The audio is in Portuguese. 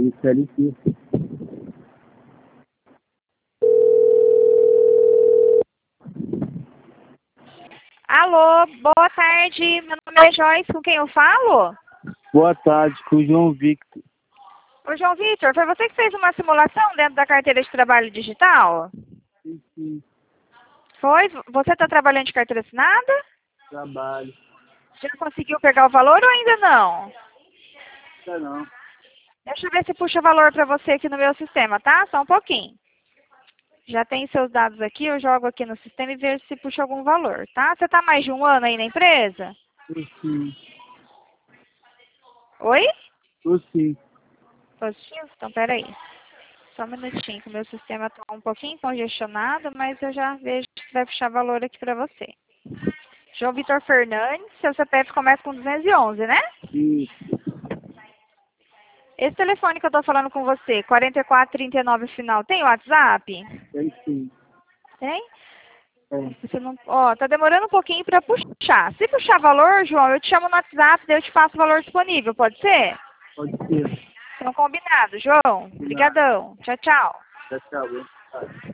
CLT. Alô, boa tarde. Meu nome é Joyce, com quem eu falo? Boa tarde, com o João Victor. Ô, João Vitor, foi você que fez uma simulação dentro da carteira de trabalho digital? Sim, Foi? Você está trabalhando de carteira assinada? trabalho. Já conseguiu pegar o valor ou ainda não? Não. Deixa eu ver se puxa valor para você aqui no meu sistema, tá? Só um pouquinho. Já tem seus dados aqui, eu jogo aqui no sistema e vejo se puxa algum valor, tá? Você está mais de um ano aí na empresa? Sim. Oi? Sim. Positivo? Então, peraí. Só um minutinho, que o meu sistema está um pouquinho congestionado, mas eu já vejo se vai puxar valor aqui para você. João Vitor Fernandes, seu CPF começa com 211, né? Isso. Esse telefone que eu tô falando com você, 4439 final, tem WhatsApp? Tem sim. Tem? É. Você não... Ó, tá demorando um pouquinho para puxar. Se puxar valor, João, eu te chamo no WhatsApp, daí eu te passo o valor disponível, pode ser? Pode ser. Então, combinado, João. Obrigadão. Tchau, tchau. Tchau.